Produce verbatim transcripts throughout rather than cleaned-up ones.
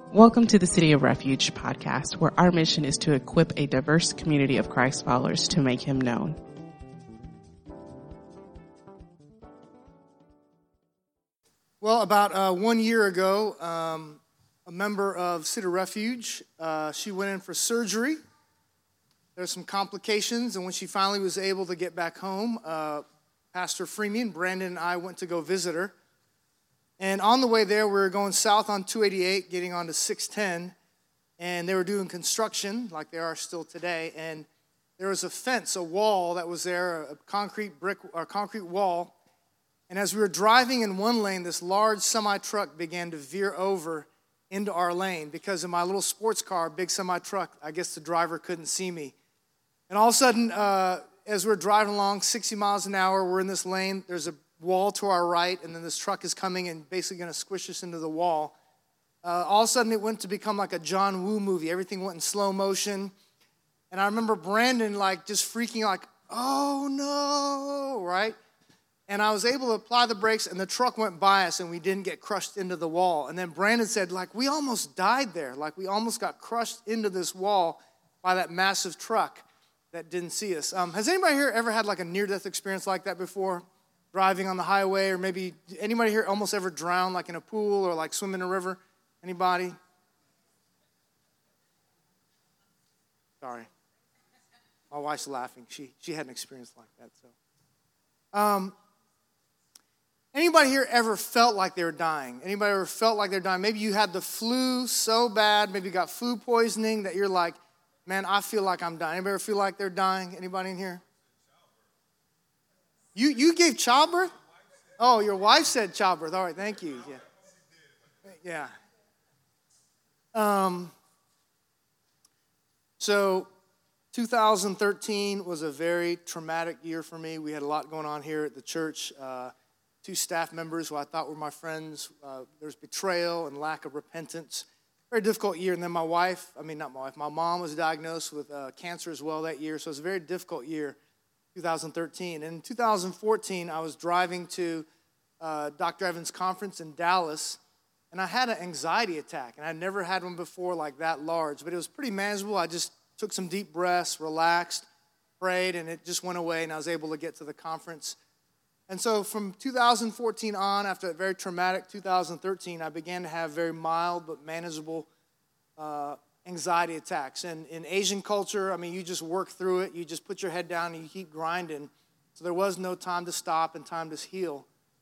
Welcome to the City of Refuge podcast, where our mission is to equip a diverse community of Christ followers to make him known. Well, about uh, one year ago, um, a member of City of Refuge, uh, she went in for surgery. There's some complications, and when she finally was able to get back home, uh, Pastor Freeman, Brandon, and I went to go visit her. And on the way there, we were going south on two eighty-eight, getting onto six ten, and they were doing construction, like they are still today, and there was a fence, a wall that was there, a concrete brick, or concrete wall, and as we were driving in one lane, this large semi-truck began to veer over into our lane, because in my little sports car, big semi-truck, I guess the driver couldn't see me. And all of a sudden, uh, as we're driving along sixty miles an hour, we're in this lane, there's a wall to our right, and then this truck is coming and basically going to squish us into the wall. Uh, all of a sudden, it went to become like a John Woo movie. Everything went in slow motion. And I remember Brandon like just freaking like, oh no, right? And I was able to apply the brakes, and the truck went by us, and we didn't get crushed into the wall. And then Brandon said, like, we almost died there. Like, we almost got crushed into this wall by that massive truck that didn't see us. Um, has anybody here ever had like a near-death experience like that before? Driving on the highway, or maybe anybody here almost ever drowned like in a pool or like swim in a river? Anybody? Sorry. My wife's laughing. She she had an experience like that. So, um, anybody here ever felt like they were dying? Anybody ever felt like they're dying? Maybe you had the flu so bad, maybe you got food poisoning that you're like, man, I feel like I'm dying. Anybody ever feel like they're dying? Anybody in here? You you gave childbirth? Oh, your wife said childbirth. All right, thank you. Yeah. Yeah. Um. So, two thousand thirteen was a very traumatic year for me. We had a lot going on here at the church. Uh, two staff members who I thought were my friends. Uh, there was betrayal and lack of repentance. Very difficult year. And then my wife, I mean, not my wife, my mom was diagnosed with uh, cancer as well that year. So it was a very difficult year. two thousand thirteen. And in two thousand fourteen, I was driving to uh, Doctor Evans' conference in Dallas, and I had an anxiety attack. And I'd never had one before like that large, but it was pretty manageable. I just took some deep breaths, relaxed, prayed, and it just went away, and I was able to get to the conference. And so from two thousand fourteen on, after a very traumatic two thousand thirteen, I began to have very mild but manageable uh anxiety attacks. And in Asian culture, I mean, you just work through it. You just put your head down and you keep grinding. So there was no time to stop and time to heal.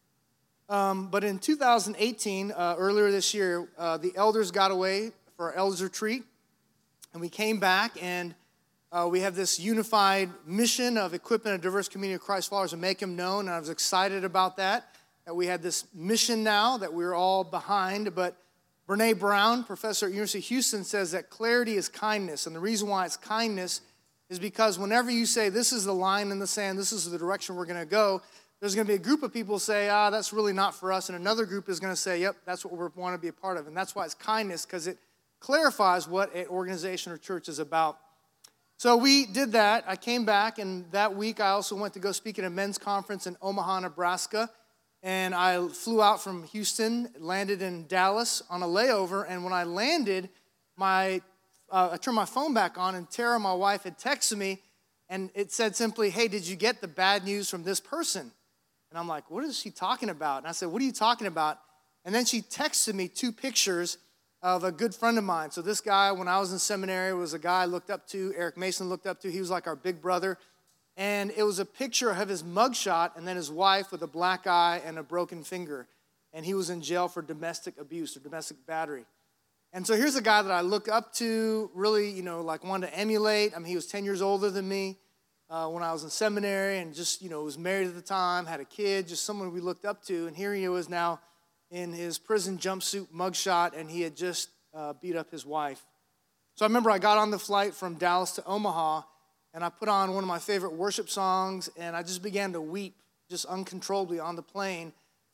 Um, but in two thousand eighteen, uh, earlier this year, uh, the elders got away for our elders retreat. And we came back, and uh, we have this unified mission of equipping a diverse community of Christ followers to make him known. And I was excited about that, that we had this mission now that we were all behind. But Brene Brown, professor at University of Houston, says that clarity is kindness. And the reason why it's kindness is because whenever you say, this is the line in the sand, this is the direction we're going to go, there's going to be a group of people say, ah, that's really not for us. And another group is going to say, yep, that's what we want to be a part of. And that's why it's kindness, because it clarifies what an organization or church is about. So we did that. I came back, and that week I also went to go speak at a men's conference in Omaha, Nebraska. And I flew out from Houston, landed in Dallas on a layover, and when I landed, my uh, I turned my phone back on, and Tara, my wife, had texted me, and it said simply, hey, did you get the bad news from this person? And I'm like, what is she talking about? And I said, what are you talking about? And then she texted me two pictures of a good friend of mine. So this guy, when I was in seminary, was a guy I looked up to, Eric Mason looked up to. He was like our big brother. And it was a picture of his mugshot and then his wife with a black eye and a broken finger. And he was in jail for domestic abuse or domestic battery. And so here's a guy that I look up to, really, you know, like wanted to emulate. I mean, he was ten years older than me uh, when I was in seminary, and just, you know, was married at the time, had a kid, just someone we looked up to. And here he was now in his prison jumpsuit mugshot, and he had just uh, beat up his wife. So I remember I got on the flight from Dallas to Omaha, and I put on one of my favorite worship songs, and I just began to weep just uncontrollably on the plane.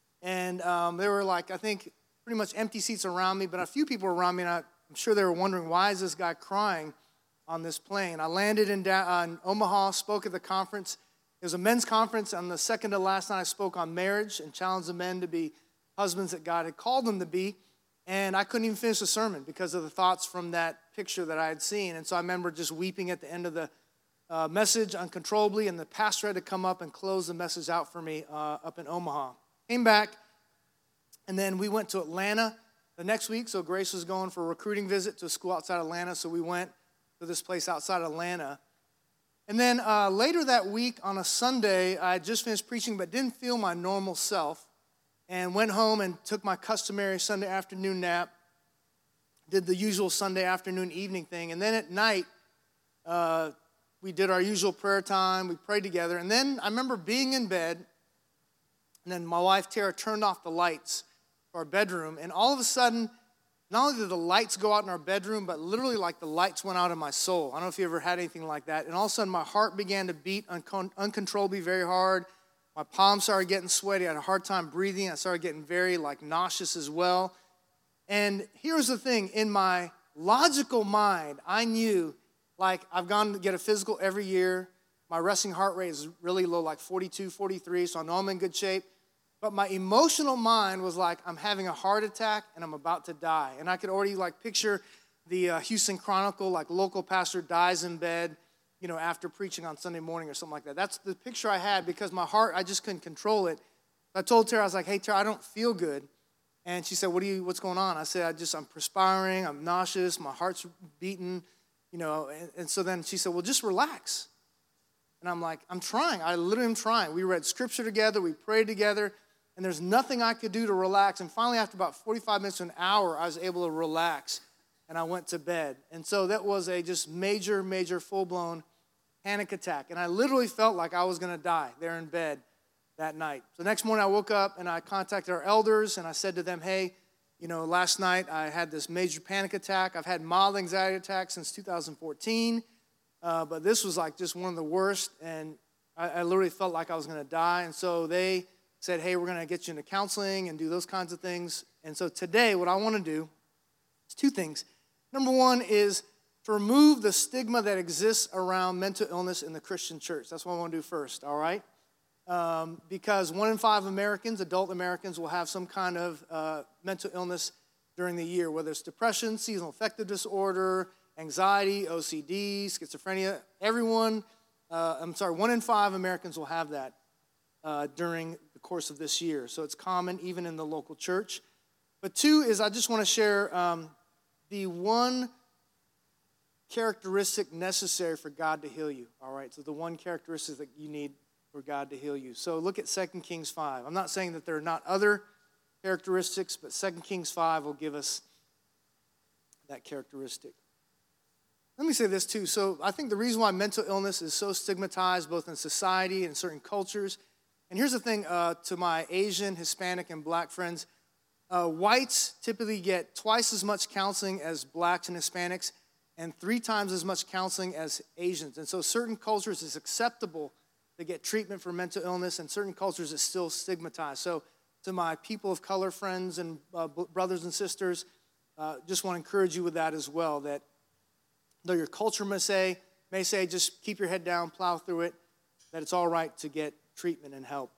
And um, there were like, I think, pretty much empty seats around me, but a few people around me, and I, I'm sure they were wondering, why is this guy crying on this plane? I landed in, da- uh, in Omaha, spoke at the conference. It was a men's conference. On the second to last night, I spoke on marriage and challenged the men to be husbands that God had called them to be. And I couldn't even finish the sermon because of the thoughts from that picture that I had seen. And so I remember just weeping at the end of the uh, message uncontrollably, and the pastor had to come up and close the message out for me uh, up in Omaha. Came back, and then we went to Atlanta the next week. So Grace was going for a recruiting visit to a school outside Atlanta, so we went to this place outside Atlanta. And then uh, later that week on a Sunday, I had just finished preaching but didn't feel my normal self, and went home and took my customary Sunday afternoon nap, did the usual Sunday afternoon evening thing, and then at night, uh, we did our usual prayer time, we prayed together, and then I remember being in bed, and then my wife Tara turned off the lights to our bedroom, and all of a sudden, not only did the lights go out in our bedroom, but literally like the lights went out in my soul. I don't know if you ever had anything like that, and all of a sudden my heart began to beat uncon- uncontrollably very hard. My palms started getting sweaty. I had a hard time breathing. I started getting very like nauseous as well. And here's the thing. In my logical mind, I knew, like, I've gone to get a physical every year. My resting heart rate is really low, like forty-two, forty-three, so I know I'm in good shape. But my emotional mind was like, I'm having a heart attack and I'm about to die. And I could already like picture the uh, Houston Chronicle, like local pastor dies in bed, you know, after preaching on Sunday morning or something like that. That's the picture I had because my heart, I just couldn't control it. I told Tara, I was like, hey, Tara, I don't feel good. And she said, what do you, what's going on? I said, I just, I'm perspiring, I'm nauseous, my heart's beating, you know. And, and so then she said, well, just relax. And I'm like, I'm trying. I literally am trying. We read scripture together, we prayed together, and there's nothing I could do to relax. And finally, after about forty-five minutes to an hour, I was able to relax, and I went to bed. And so that was a just major, major, full-blown panic attack. And I literally felt like I was going to die there in bed that night. So the next morning I woke up and I contacted our elders and I said to them, hey, you know, last night I had this major panic attack. I've had mild anxiety attacks since two thousand fourteen, uh, but this was like just one of the worst, and I, I literally felt like I was going to die. And so they said, hey, we're going to get you into counseling and do those kinds of things. And so today what I want to do is two things. Number one is to remove the stigma that exists around mental illness in the Christian church. That's what I want to do first, all right? Um, because one in five Americans, adult Americans, will have some kind of uh, mental illness during the year, whether it's depression, seasonal affective disorder, anxiety, O C D, schizophrenia. Everyone, uh, I'm sorry, one in five Americans will have that uh, during the course of this year. So it's common even in the local church. But two is I just want to share um, the one characteristic necessary for God to heal you, all right? So the one characteristic that you need for God to heal you. So look at Second Kings five. I'm not saying that there are not other characteristics, but Second Kings five will give us that characteristic. Let me say this too. So I think the reason why mental illness is so stigmatized both in society and certain cultures, and here's the thing uh, to my Asian, Hispanic, and black friends, uh, whites typically get twice as much counseling as blacks and Hispanics, and three times as much counseling as Asians. And so certain cultures it's acceptable to get treatment for mental illness, and certain cultures it's still stigmatized. So to my people of color friends and uh, brothers and sisters, uh, just want to encourage you with that as well, that though your culture may say, may say just keep your head down, plow through it, that it's all right to get treatment and help.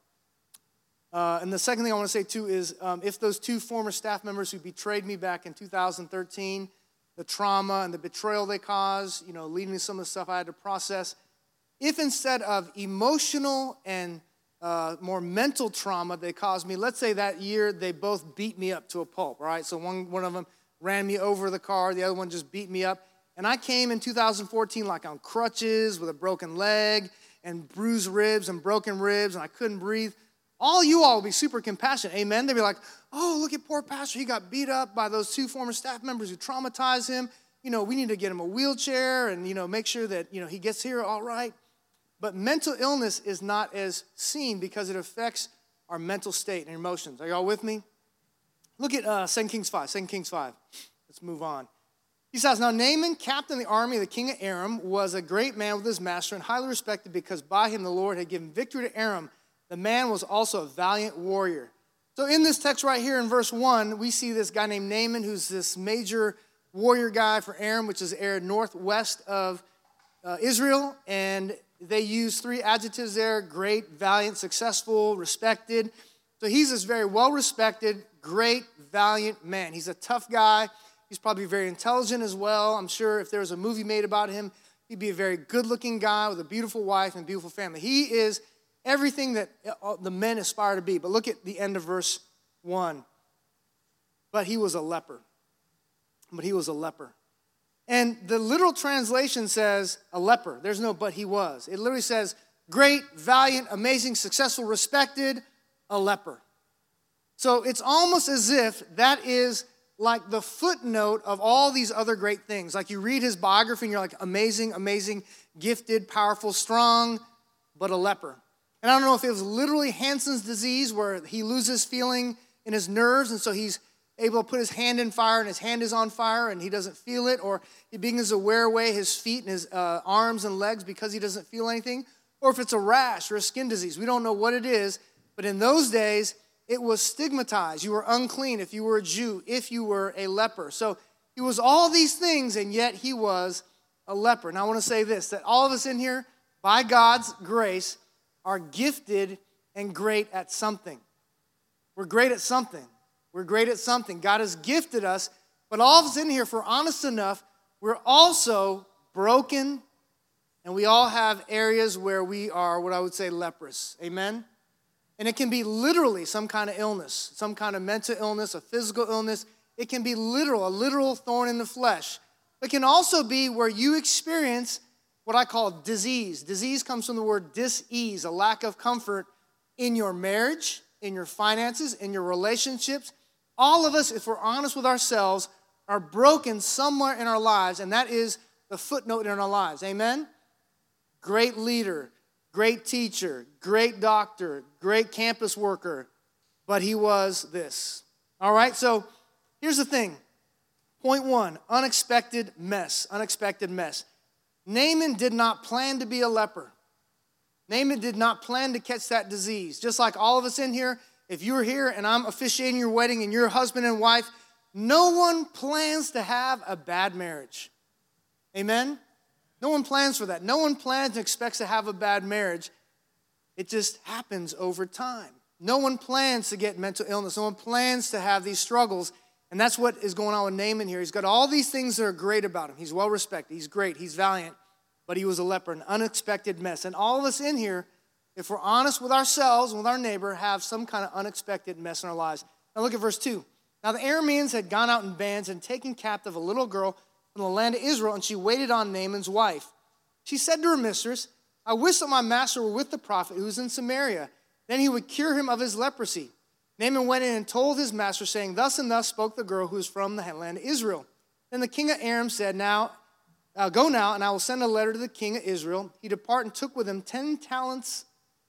Uh, and the second thing I want to say too is um, if those two former staff members who betrayed me back in two thousand thirteen, the trauma and the betrayal they caused, you know, leading to some of the stuff I had to process, if instead of emotional and uh, more mental trauma they caused me, let's say that year they both beat me up to a pulp, all right? So one, one of them ran me over the car, the other one just beat me up. And I came in two thousand fourteen like on crutches with a broken leg and bruised ribs and broken ribs, and I couldn't breathe. All you all will be super compassionate, amen? They'll be like, oh, look at poor pastor. He got beat up by those two former staff members who traumatized him. You know, we need to get him a wheelchair and, you know, make sure that, you know, he gets here all right. But mental illness is not as seen because it affects our mental state and emotions. Are y'all with me? Look at uh, Second Kings five. Second Kings five. Let's move on. He says, now Naaman, captain of the army of the king of Aram, was a great man with his master and highly respected because by him the Lord had given victory to Aram. The man was also a valiant warrior. So in this text right here in verse one, we see this guy named Naaman, who's this major warrior guy for Aram, which is the area northwest of uh, Israel. And they use three adjectives there: great, valiant, successful, respected. So he's this very well-respected, great, valiant man. He's a tough guy. He's probably very intelligent as well. I'm sure if there was a movie made about him, he'd be a very good-looking guy with a beautiful wife and beautiful family. He is everything that the men aspire to be. But look at the end of verse one. But he was a leper. But he was a leper. And the literal translation says a leper. There's no but he was. It literally says great, valiant, amazing, successful, respected, a leper. So it's almost as if that is like the footnote of all these other great things. Like you read his biography and you're like, amazing, amazing, gifted, powerful, strong, but a leper. And I don't know if it was literally Hansen's disease where he loses feeling in his nerves and so he's able to put his hand in fire and his hand is on fire and he doesn't feel it, or he begins to wear away his feet and his uh, arms and legs because he doesn't feel anything, or if it's a rash or a skin disease. We don't know what it is, but in those days, it was stigmatized. You were unclean if you were a Jew, if you were a leper. So he was all these things, and yet he was a leper. And I want to say this, that all of us in here, by God's grace, are gifted and great at something. We're great at something. We're great at something. God has gifted us, but all of us in here, if we're honest enough, we're also broken, and we all have areas where we are, what I would say, leprous. Amen? And it can be literally some kind of illness, some kind of mental illness, a physical illness. It can be literal, a literal thorn in the flesh. It can also be where you experience what I call disease. Disease comes from the word dis-ease, a lack of comfort in your marriage, in your finances, in your relationships. All of us, if we're honest with ourselves, are broken somewhere in our lives, and that is the footnote in our lives. Amen? Great leader, great teacher, great doctor, great campus worker, but he was this. All right, so here's the thing. Point one, unexpected mess, unexpected mess. Naaman did not plan to be a leper. Naaman did not plan to catch that disease. Just like all of us in here, if you're here and I'm officiating your wedding and you're husband and wife, no one plans to have a bad marriage. Amen? No one plans for that. No one plans and expects to have a bad marriage. It just happens over time. No one plans to get mental illness. No one plans to have these struggles. And that's what is going on with Naaman here. He's got all these things that are great about him. He's well-respected. He's great. He's valiant. But he was a leper, an unexpected mess. And all of us in here, if we're honest with ourselves and with our neighbor, have some kind of unexpected mess in our lives. Now look at verse two. Now the Arameans had gone out in bands and taken captive a little girl from the land of Israel, and she waited on Naaman's wife. She said to her mistress, I wish that my master were with the prophet who is in Samaria. Then he would cure him of his leprosy. Naaman went in and told his master, saying, Thus and thus spoke the girl who is from the land of Israel. Then the king of Aram said, Now, uh, go now, and I will send a letter to the king of Israel. He departed and took with him ten talents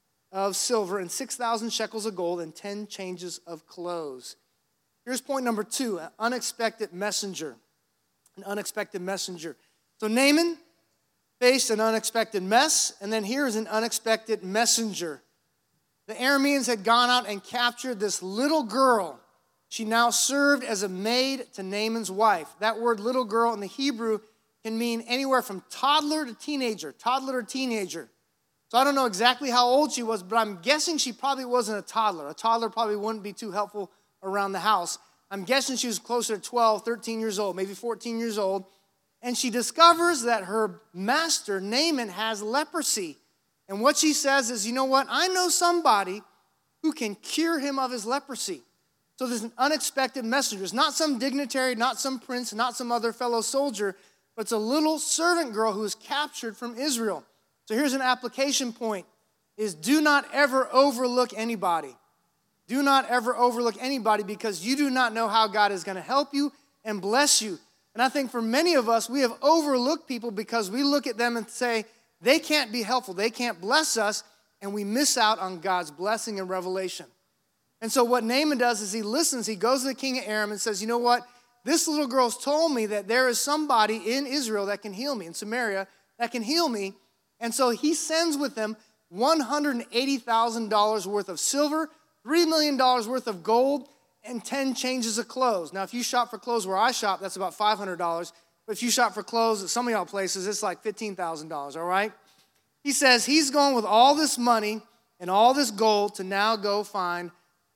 of silver and six thousand shekels of gold and ten changes of clothes. Here's point number two, an unexpected messenger. An unexpected messenger. So Naaman faced an unexpected mess, and then here's an unexpected messenger. The Arameans had gone out and captured this little girl. She now served as a maid to Naaman's wife. That word little girl in the Hebrew can mean anywhere from toddler to teenager, toddler to teenager. So I don't know exactly how old she was, but I'm guessing she probably wasn't a toddler. A toddler probably wouldn't be too helpful around the house. I'm guessing she was closer to twelve, thirteen years old, maybe fourteen years old. And she discovers that her master, Naaman, has leprosy. And what she says is, you know what? I know somebody who can cure him of his leprosy. So there's an unexpected messenger. It's not some dignitary, not some prince, not some other fellow soldier, but it's a little servant girl who is captured from Israel. So here's an application point, is do not ever overlook anybody. Do not ever overlook anybody because you do not know how God is going to help you and bless you. And I think for many of us, we have overlooked people because we look at them and say, they can't be helpful, they can't bless us, and we miss out on God's blessing and revelation. And so what Naaman does is he listens, he goes to the king of Aram and says, you know what? This little girl's told me that there is somebody in Israel that can heal me, in Samaria, that can heal me. And so he sends with them one hundred eighty thousand dollars worth of silver, three million dollars worth of gold, and ten changes of clothes. Now, if you shop for clothes where I shop, that's about five hundred dollars. But if you shop for clothes at some of y'all places, it's like fifteen thousand dollars, all right? He says he's going with all this money and all this gold to now go find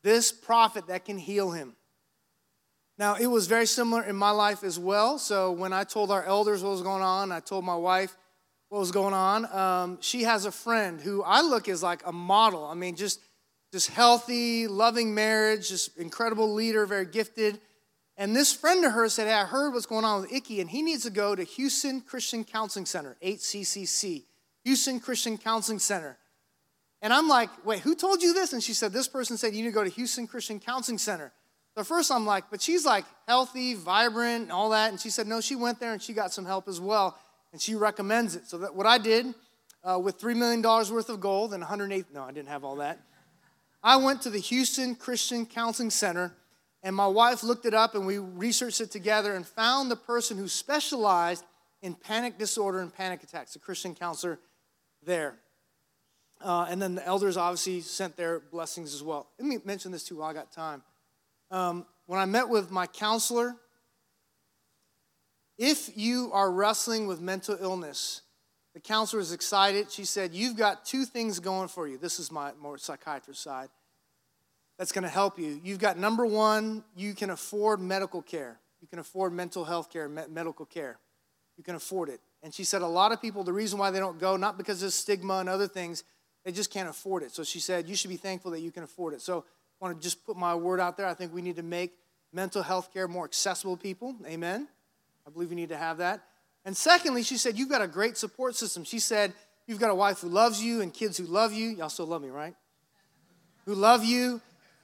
this prophet that can heal him. Now, it was very similar in my life as well. So when I told our elders what was going on, I told my wife what was going on. Um, she has a friend who I look as like a model. I mean, just, just healthy, loving marriage, just incredible leader, very gifted. And this friend of hers said, hey, I heard what's going on with Icky, and he needs to go to Houston Christian Counseling Center, H C C C, Houston Christian Counseling Center. And I'm like, wait, who told you this? And she said, this person said you need to go to Houston Christian Counseling Center. So first I'm like, but she's like healthy, vibrant, and all that. And she said, no, she went there and she got some help as well. And she recommends it. So that what I did uh, with three million dollars worth of gold and one hundred eight, no, I didn't have all that. I went to the Houston Christian Counseling Center, and my wife looked it up, and we researched it together and found the person who specialized in panic disorder and panic attacks, a Christian counselor there. Uh, and then the elders obviously sent their blessings as well. Let me mention this too while I got time. Um, when I met with my counselor, if you are wrestling with mental illness, the counselor is excited. She said, you've got two things going for you. This is my more psychiatrist side. That's going to help you. You've got number one, you can afford medical care. You can afford mental health care, me- medical care. You can afford it. And she said a lot of people, the reason why they don't go, not because of stigma and other things, they just can't afford it. So she said, you should be thankful that you can afford it. So I want to just put my word out there. I think we need to make mental health care more accessible to people. Amen. I believe we need to have that. And secondly, she said, you've got a great support system. She said, you've got a wife who loves you and kids who love you. Y'all still love me, right? Who love you.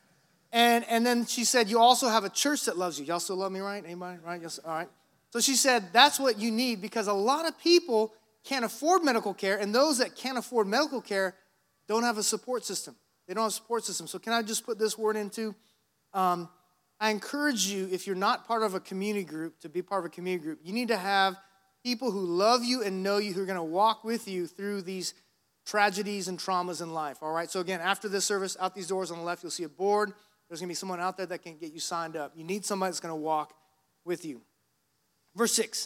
And, and then she said, you also have a church that loves you. Y'all still love me, right? Anybody? Right? Yes. All right. So she said, that's what you need, because a lot of people can't afford medical care, and those that can't afford medical care don't have a support system. They don't have a support system. So can I just put this word into? Um, I encourage you, if you're not part of a community group, to be part of a community group. You need to have people who love you and know you, who are going to walk with you through these tragedies and traumas in life, all right? So again, after this service, out these doors on the left, you'll see a board. There's going to be someone out there that can get you signed up. You need somebody that's going to walk with you. Verse six.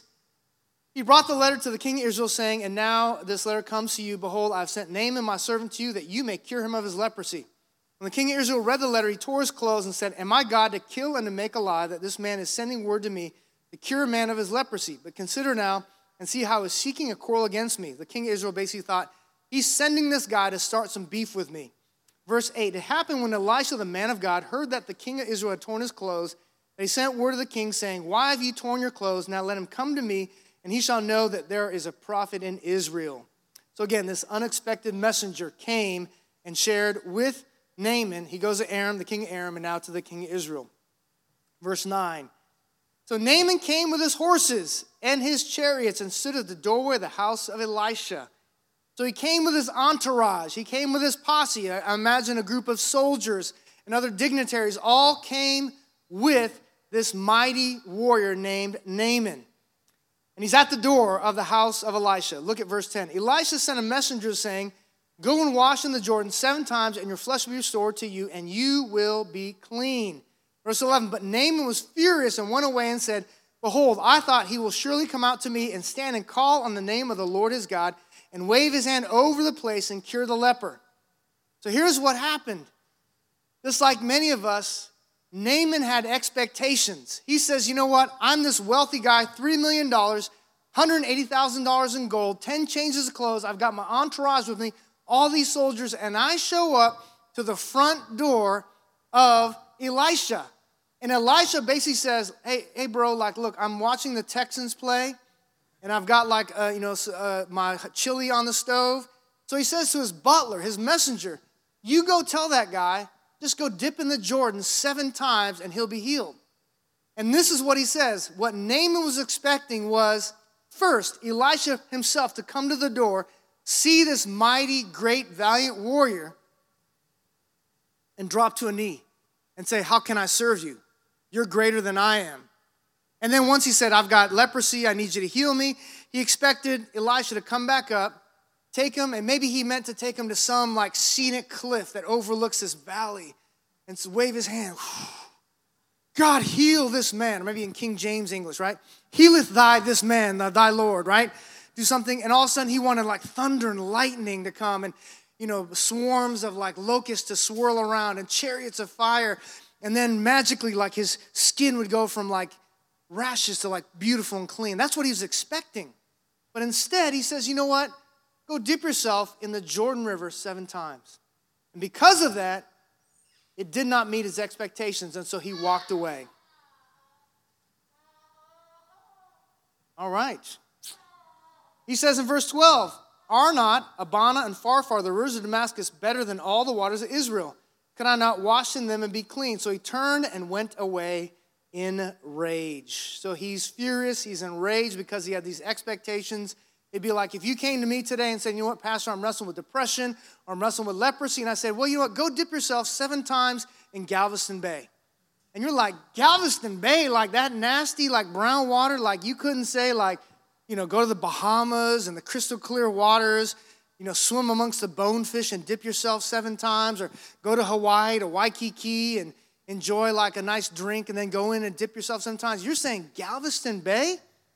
He brought the letter to the king of Israel, saying, and now this letter comes to you. Behold, I have sent Naaman my servant to you, that you may cure him of his leprosy. When the king of Israel read the letter, he tore his clothes and said, am I God to kill and to make alive, that this man is sending word to me to cure a man of his leprosy? But consider now and see how he's seeking a quarrel against me. The king of Israel basically thought, he's sending this guy to start some beef with me. Verse eight, it happened when Elisha, the man of God, heard that the king of Israel had torn his clothes, that he sent word to the king, saying, why have you torn your clothes? Now let him come to me, and he shall know that there is a prophet in Israel. So again, this unexpected messenger came and shared with Naaman. He goes to Aram, the king of Aram, and now to the king of Israel. Verse nine. So Naaman came with his horses and his chariots and stood at the doorway of the house of Elisha. So he came with his entourage. He came with his posse. I imagine a group of soldiers and other dignitaries all came with this mighty warrior named Naaman. And he's at the door of the house of Elisha. Look at verse ten. Elisha sent a messenger saying, go and wash in the Jordan seven times, and your flesh will be restored to you, and you will be clean. Verse eleven, but Naaman was furious and went away and said, behold, I thought he will surely come out to me and stand and call on the name of the Lord his God and wave his hand over the place and cure the leper. So here's what happened. Just like many of us, Naaman had expectations. He says, you know what? I'm this wealthy guy, three million dollars, one hundred eighty thousand dollars in gold, ten changes of clothes. I've got my entourage with me, all these soldiers, and I show up to the front door of Elisha. And Elisha basically says, hey, hey, bro, like, look, I'm watching the Texans play, and I've got, like, uh, you know, uh, my chili on the stove. So he says to his butler, his messenger, you go tell that guy, just go dip in the Jordan seven times, and he'll be healed. And this is what he says. What Naaman was expecting was, first, Elisha himself to come to the door, see this mighty, great, valiant warrior, and drop to a knee and say, how can I serve you? You're greater than I am. And then once he said, I've got leprosy, I need you to heal me, he expected Elisha to come back up, take him, and maybe he meant to take him to some like scenic cliff that overlooks this valley and wave his hand. God, heal this man. Or maybe in King James English, right? Healeth thy this man, thy Lord, right? Do something. And all of a sudden he wanted like thunder and lightning to come. And, you know, swarms of like locusts to swirl around and chariots of fire. And then magically, like his skin would go from like rashes to like beautiful and clean. That's what he was expecting. But instead, he says, you know what? Go dip yourself in the Jordan River seven times. And because of that, it did not meet his expectations, and so he walked away. All right. He says in verse twelve, are not Abana and Pharpar, the rivers of Damascus, better than all the waters of Israel? Can I not wash in them and be clean? So he turned and went away in rage. So he's furious, he's enraged because he had these expectations. It'd be like if you came to me today and said, you know what, Pastor, I'm wrestling with depression, or I'm wrestling with leprosy, and I said, well, you know what, go dip yourself seven times in Galveston Bay. And you're like, Galveston Bay, like that nasty, like brown water, like you couldn't say like, you know, go to the Bahamas and the crystal clear waters, you know, swim amongst the bonefish and dip yourself seven times, or go to Hawaii, to Waikiki, and enjoy like a nice drink and then go in and dip yourself seven times. You're saying Galveston Bay?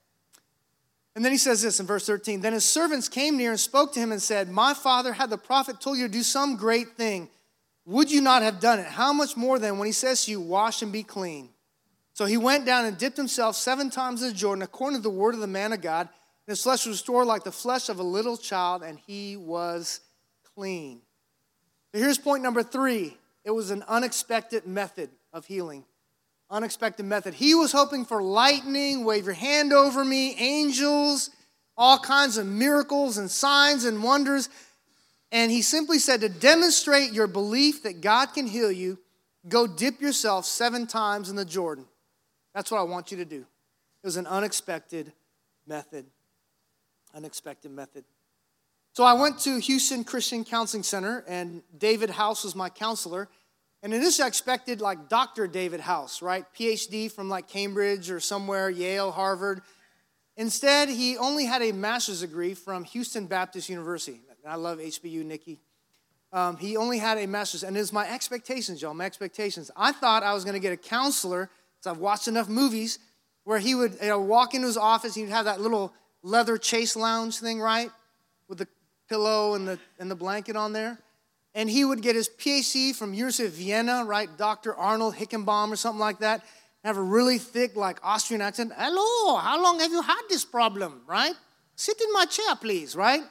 And then he says this in verse thirteen, then his servants came near and spoke to him and said, my father had the prophet told you to do some great thing. Would you not have done it? How much more then when he says to you, wash and be clean? So he went down and dipped himself seven times in the Jordan according to the word of the man of God. And his flesh was restored like the flesh of a little child, and he was clean. So here's point number three. It was an unexpected method of healing. Unexpected method. He was hoping for lightning, wave your hand over me, angels, all kinds of miracles and signs and wonders. And he simply said, to demonstrate your belief that God can heal you, go dip yourself seven times in the Jordan. That's what I want you to do. It was an unexpected method. Unexpected method. So I went to Houston Christian Counseling Center, and David House was my counselor. And initially I expected like Doctor David House, right? P H D from like Cambridge or somewhere, Yale, Harvard. Instead, he only had a master's degree from Houston Baptist University. I love H B U, Nikki. Um, he only had a master's, and it was my expectations, y'all, my expectations. I thought I was going to get a counselor, because I've watched enough movies, where he would you know, walk into his office, and he'd have that little leather chase lounge thing, right? With the pillow and the, and the blanket on there. And he would get his P H D from University of Vienna, right? Doctor Arnold Hickenbaum or something like that. Have a really thick, like, Austrian accent. Hello, how long have you had this problem, right? Sit in my chair, please, right?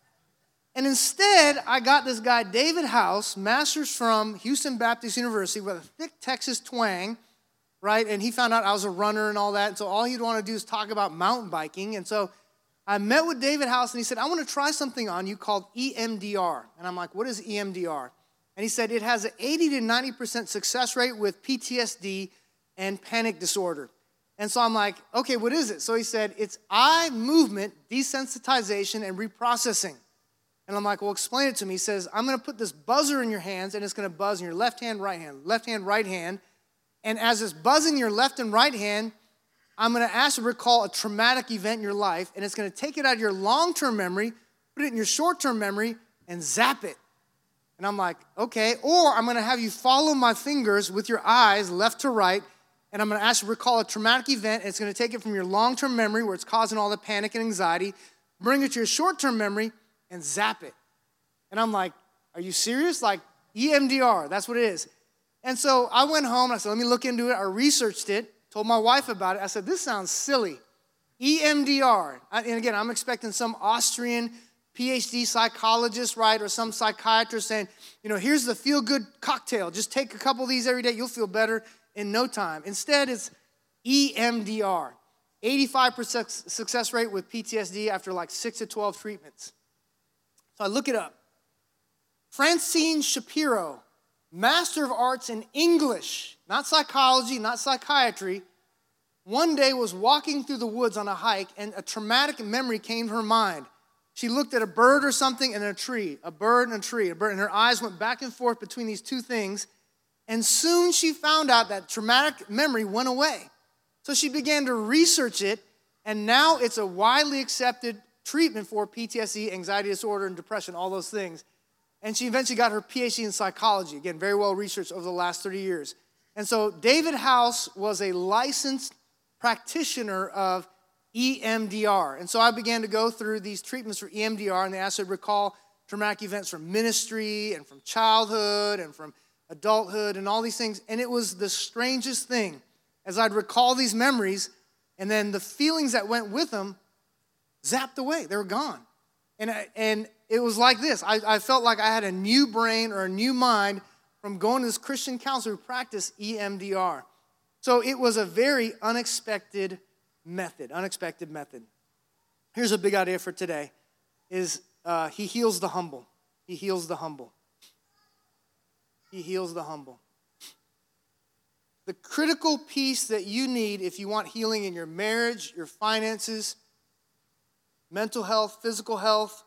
And instead, I got this guy, David House, master's from Houston Baptist University with a thick Texas twang, right? And he found out I was a runner and all that. And so all he'd want to do is talk about mountain biking. And so I met with David House, and he said, I want to try something on you called E M D R. And I'm like, what is E M D R? And he said, it has an eighty to ninety percent success rate with P T S D and panic disorder. And so I'm like, okay, what is it? So he said, it's eye movement desensitization and reprocessing. And I'm like, well, explain it to me. He says, I'm going to put this buzzer in your hands, and it's going to buzz in your left hand, right hand, left hand, right hand. And as it's buzzing your left and right hand, I'm going to ask you to recall a traumatic event in your life, and it's going to take it out of your long-term memory, put it in your short-term memory, and zap it. And I'm like, okay. Or I'm going to have you follow my fingers with your eyes left to right, and I'm going to ask you to recall a traumatic event, and it's going to take it from your long-term memory, where it's causing all the panic and anxiety, bring it to your short-term memory, and zap it. And I'm like, are you serious? Like E M D R, that's what it is. And so I went home, and I said, let me look into it. I researched it, told my wife about it. I said, this sounds silly. E M D R. And again, I'm expecting some Austrian P H D psychologist, right, or some psychiatrist saying, you know, here's the feel-good cocktail. Just take a couple of these every day. You'll feel better in no time. Instead, it's E M D R. eighty-five percent success rate with P T S D after like six to twelve treatments. So I look it up. Francine Shapiro, Master of Arts in English, not psychology, not psychiatry, one day was walking through the woods on a hike, and a traumatic memory came to her mind. She looked at a bird or something and a tree, a bird and a tree, a bird, and her eyes went back and forth between these two things, and soon she found out that traumatic memory went away. So she began to research it, and now it's a widely accepted treatment for P T S D, anxiety disorder, and depression, all those things. And she eventually got her P H D in psychology, again, very well researched over the last thirty years. And so David House was a licensed practitioner of E M D R. And so I began to go through these treatments for E M D R, and they asked her to recall traumatic events from ministry and from childhood and from adulthood and all these things. And it was the strangest thing as I'd recall these memories, and then the feelings that went with them zapped away. They were gone. And I, and it was like this. I, I felt like I had a new brain or a new mind from going to this Christian counselor who practiced E M D R. So it was a very unexpected method, unexpected method. Here's a big idea for today, is uh, he heals the humble. He heals the humble. He heals the humble. The critical piece that you need if you want healing in your marriage, your finances, mental health, physical health,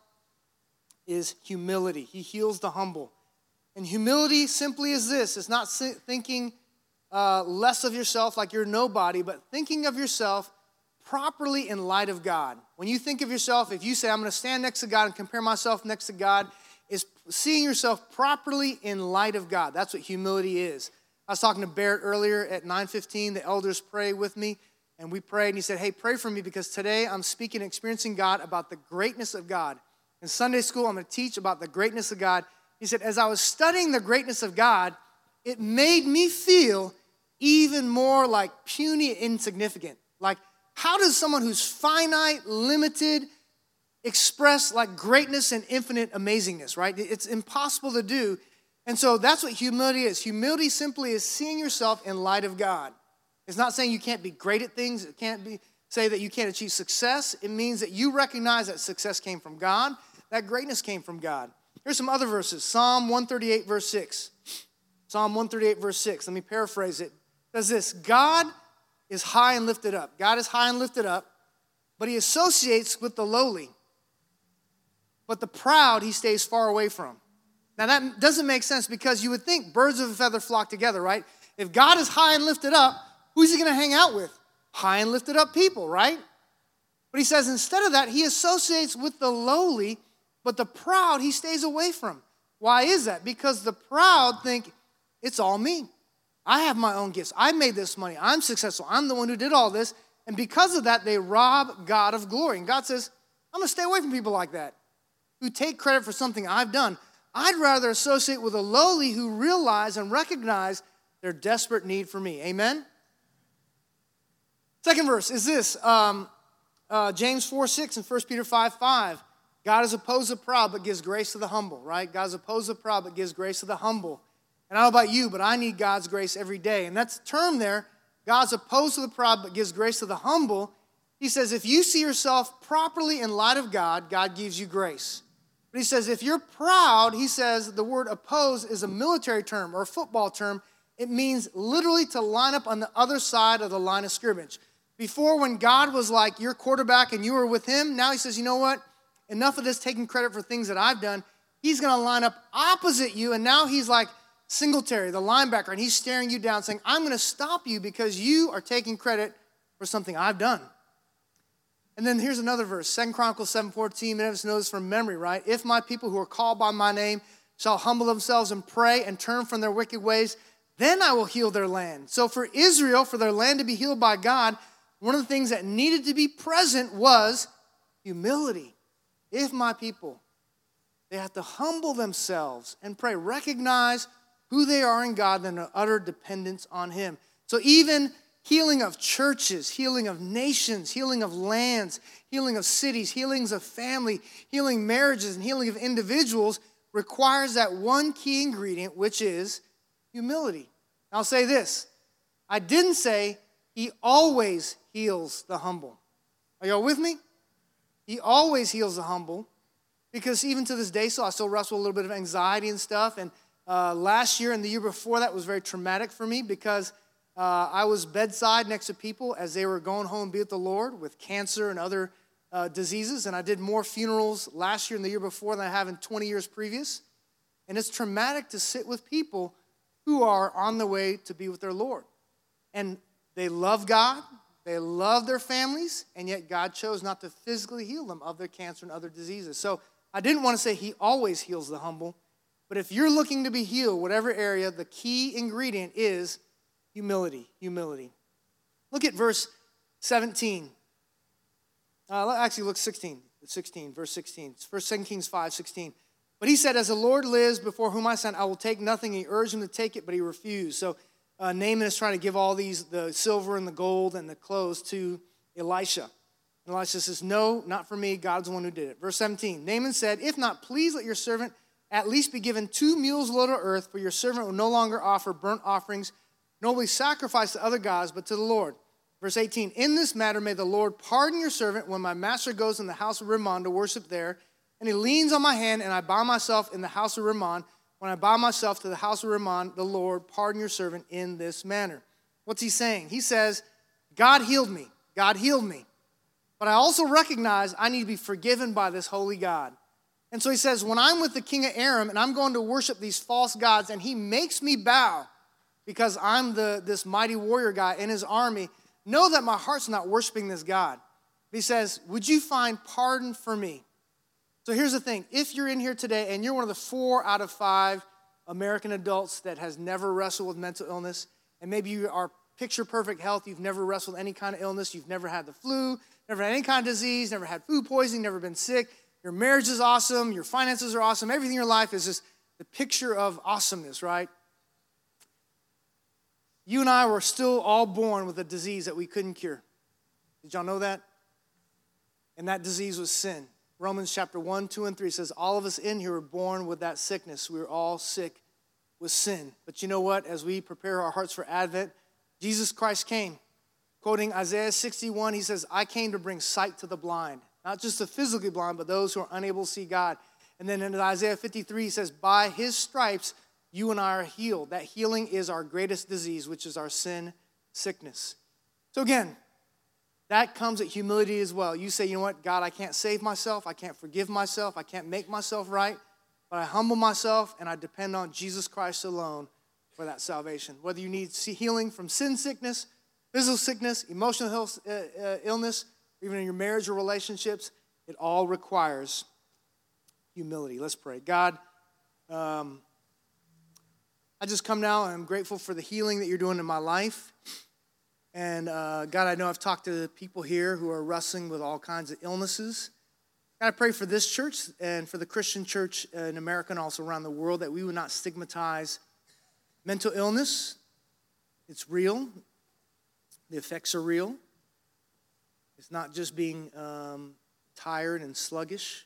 is humility. He heals the humble. And humility simply is this. It's not thinking uh, less of yourself like you're nobody, but thinking of yourself properly in light of God. When you think of yourself, if you say, I'm going to stand next to God and compare myself next to God, is seeing yourself properly in light of God. That's what humility is. I was talking to Barrett earlier at nine fifteen. The elders pray with me, and we prayed, and he said, hey, pray for me because today I'm speaking and experiencing God about the greatness of God. In Sunday school, I'm going to teach about the greatness of God. He said, as I was studying the greatness of God, it made me feel even more like puny and insignificant. Like, how does someone who's finite, limited, express like greatness and infinite amazingness, right? It's impossible to do. And so that's what humility is. Humility simply is seeing yourself in light of God. It's not saying you can't be great at things. It can't be say that you can't achieve success. It means that you recognize that success came from God, that greatness came from God. Here's some other verses. Psalm one thirty-eight, verse six. Psalm one thirty-eight, verse six. Let me paraphrase it. It says this, God is high and lifted up. God is high and lifted up, but he associates with the lowly. But the proud he stays far away from. Now that doesn't make sense because you would think birds of a feather flock together, right? If God is high and lifted up, who's he going to hang out with? High and lifted up people, right? But he says instead of that, he associates with the lowly, but the proud he stays away from. Why is that? Because the proud think, it's all me. I have my own gifts. I made this money. I'm successful. I'm the one who did all this. And because of that, they rob God of glory. And God says, I'm going to stay away from people like that, who take credit for something I've done. I'd rather associate with the lowly who realize and recognize their desperate need for me. Amen? Second verse is this, um, uh, James four six and First Peter five five. God is opposed to the proud but gives grace to the humble, right? God is opposed to the proud but gives grace to the humble. And I don't know about you, but I need God's grace every day. And that's the term there, God's opposed to the proud but gives grace to the humble. He says if you see yourself properly in light of God, God gives you grace. But he says if you're proud, he says the word oppose is a military term or a football term. It means literally to line up on the other side of the line of scrimmage. Before, when God was like your quarterback and you were with him, now he says, you know what? Enough of this taking credit for things that I've done. He's going to line up opposite you, and now he's like Singletary, the linebacker, and he's staring you down saying, I'm going to stop you because you are taking credit for something I've done. And then here's another verse, Second Chronicles seven fourteen. Many of us know this from memory, right? If my people who are called by my name shall humble themselves and pray and turn from their wicked ways, then I will heal their land. So for Israel, for their land to be healed by God, one of the things that needed to be present was humility. If my people, they have to humble themselves and pray, recognize who they are in God and their utter dependence on him. So even healing of churches, healing of nations, healing of lands, healing of cities, healings of family, healing marriages, and healing of individuals requires that one key ingredient, which is humility. I'll say this. I didn't say he always heals the humble. Are y'all with me? He always heals the humble because even to this day, so I still wrestle with a little bit of anxiety and stuff. And uh, last year and the year before that was very traumatic for me because uh, I was bedside next to people as they were going home to be with the Lord with cancer and other uh, diseases. And I did more funerals last year and the year before than I have in twenty years previous. And it's traumatic to sit with people who are on the way to be with their Lord. And they love God, they love their families, and yet God chose not to physically heal them of their cancer and other diseases. So I didn't want to say he always heals the humble, but if you're looking to be healed, whatever area, the key ingredient is humility, humility. Look at verse seventeen. Uh, actually, look sixteen, sixteen, verse sixteen. It's First Second Kings five sixteen. But he said, as the Lord lives before whom I stand, I will take nothing. He urged him to take it, but he refused. So uh, Naaman is trying to give all these, the silver and the gold and the clothes to Elisha. And Elisha says, no, not for me. God's the one who did it. Verse seventeen, Naaman said, if not, please let your servant at least be given two mules load of earth, for your servant will no longer offer burnt offerings, nor will he sacrifice to other gods, but to the Lord. Verse eighteen, in this matter may the Lord pardon your servant when my master goes in the house of Rimmon to worship there, and he leans on my hand, and I bow myself in the house of Rimmon. When I bow myself to the house of Rimmon, the Lord pardon your servant in this manner. What's he saying? He says, God healed me. God healed me. But I also recognize I need to be forgiven by this holy God. And so he says, when I'm with the king of Aram, and I'm going to worship these false gods, and he makes me bow because I'm the this mighty warrior guy in his army, know that my heart's not worshiping this God. He says, would you find pardon for me? So here's the thing. If you're in here today and you're one of the four out of five American adults that has never wrestled with mental illness, and maybe you are picture perfect health, you've never wrestled any kind of illness, you've never had the flu, never had any kind of disease, never had food poisoning, never been sick, your marriage is awesome, your finances are awesome, everything in your life is just the picture of awesomeness, right? You and I were still all born with a disease that we couldn't cure. Did y'all know that? And that disease was sin. Romans chapter one, two, and three says all of us in here were born with that sickness. We were all sick with sin. But you know what? As we prepare our hearts for Advent, Jesus Christ came. Quoting Isaiah sixty-one, he says, I came to bring sight to the blind. Not just the physically blind, but those who are unable to see God. And then in Isaiah fifty-three, he says, by his stripes, you and I are healed. That healing is our greatest disease, which is our sin sickness. So again, that comes at humility as well. You say, you know what, God, I can't save myself. I can't forgive myself. I can't make myself right. But I humble myself and I depend on Jesus Christ alone for that salvation. Whether you need healing from sin sickness, physical sickness, emotional health, uh, uh, illness, or even in your marriage or relationships, it all requires humility. Let's pray. God, um, I just come now and I'm grateful for the healing that you're doing in my life. And uh, God, I know I've talked to people here who are wrestling with all kinds of illnesses. God, I pray for this church and for the Christian church in America and also around the world that we would not stigmatize mental illness. It's real. The effects are real. It's not just being um, tired and sluggish.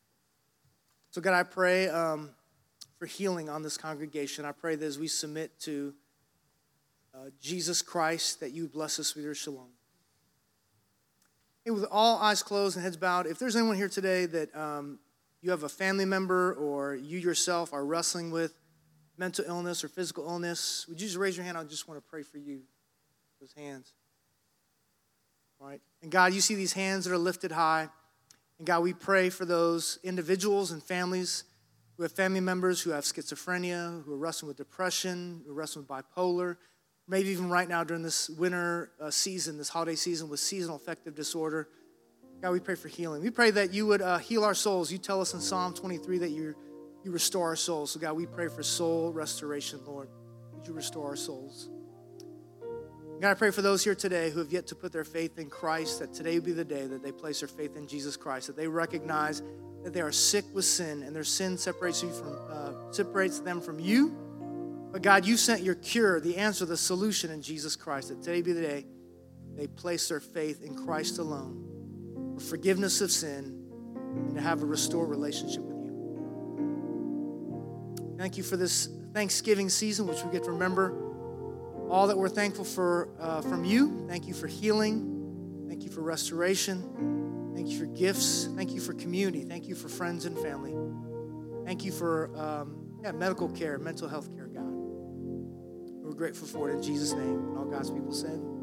So God, I pray um, for healing on this congregation. I pray that as we submit to Uh, Jesus Christ, that you bless us with your shalom. Hey, with all eyes closed and heads bowed, if there's anyone here today that um, you have a family member or you yourself are wrestling with mental illness or physical illness, would you just raise your hand? I just want to pray for you. Those hands. All right. And God, you see these hands that are lifted high. And God, we pray for those individuals and families who have family members who have schizophrenia, who are wrestling with depression, who are wrestling with bipolar, maybe even right now during this winter uh, season, this holiday season with seasonal affective disorder. God, we pray for healing. We pray that you would uh, heal our souls. You tell us in Psalm twenty-three that you you restore our souls. So God, we pray for soul restoration, Lord. Would you restore our souls? God, I pray for those here today who have yet to put their faith in Christ, that today would be the day that they place their faith in Jesus Christ, that they recognize that they are sick with sin and their sin separates you from uh, separates them from you. But God, you sent your cure, the answer, the solution in Jesus Christ. That today be the day they place their faith in Christ alone for forgiveness of sin and to have a restored relationship with you. Thank you for this Thanksgiving season, which we get to remember all that we're thankful for uh, from you. Thank you for healing. Thank you for restoration. Thank you for gifts. Thank you for community. Thank you for friends and family. Thank you for um, yeah, medical care, mental health care, God. We're grateful for it in Jesus' name. And all God's people said.